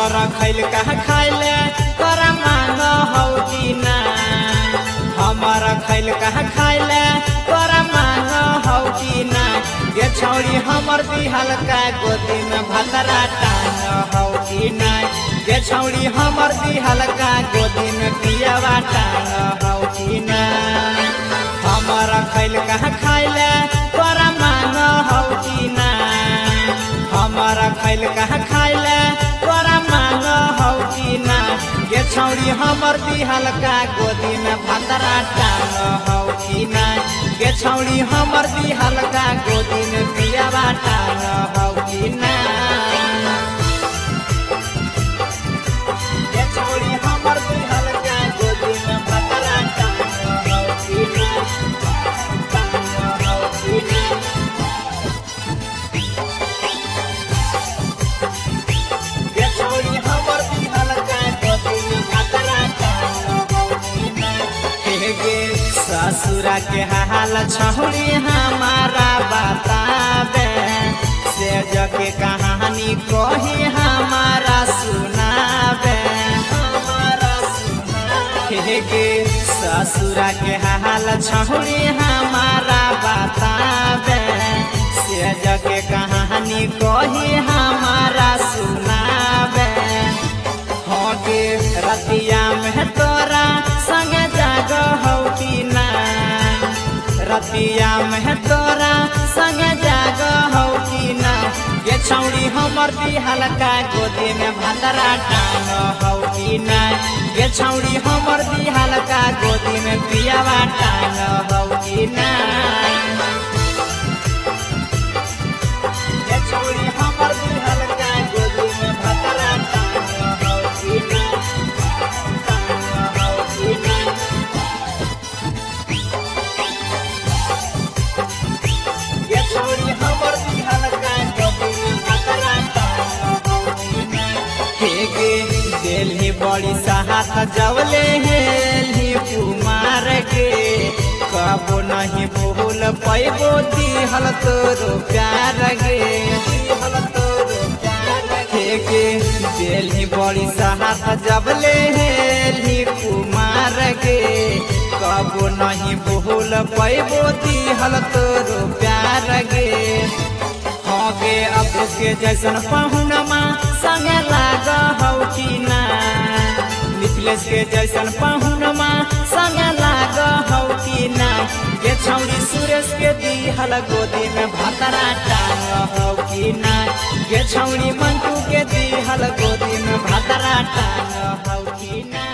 हमारा खैल कहा खाइले तोरा मांग हौ कि ना। हमारा खैल कहा खाइले तोरा मांग हौ कि ना। ये छौड़ी हमर दिहल का गोदी में भतरा टांग हौ कि ना। ये छौड़ी हमर दिहल का गोदी में पियावा टांग हौ कि ना। हमारा खैल कहा खाइले तोरा मांग हौ कि ना। हमारा खैल कहा खाइले तोरा मांग हौ कि ना। ये छौड़ी हमर दिहल का गोदी में भतरा टांग हौ कि ना। ये छौड़ी हमर दिहल का गोदी में पियावा टांग हौ कि ना। ये छौड़ी हमर दिहल का गोदी में भतरा टांग हौ कि ना। टांग हौ कि ना। ससुरा के हाल छौड़ी हमारा बतावे से जके कहानी कही हमारा सुनावे। के ससुरा के हाल छौड़ी हमारा बतावे से जके कहानी कही हमारा सुनावे। होके रतिया में तोरा संग जाग हौ कि ना। रतिया में तोरा संग जाग हौ कि ना। ये छौड़ी हमर दिहल का गोदी में भतरा टांग हौ कि ना। ये छौड़ी हमर दिहल का गोदी में पियावा टांग हौ कि ना। ये छौड़ी हमर दिहल का गोदी में भतरा टांग हौ कि ना। टांग हौ कि ना। दिल्ली बड़ी साहत जवले हेली कुमार के कबो नहीं भूल पैबो दिहल तोरो प्यार गे। दिल्ली बड़ी साहत जवले हेली कुमार के कबो नहीं भूल पैबो दिहल तोरो प्यार गे। होगे अब के जैसन पहुनमा संग लाग हौ कि ना। मिथिलेश के जैसन पहुनमा संग लाग हौ कि ना। ये छौड़ी सुरेश के दिहल गोदी में भतरा टांग हौ कि ना। ये छौड़ी मंटू के दिहल गोदी में भतरा टांग हौ कि ना।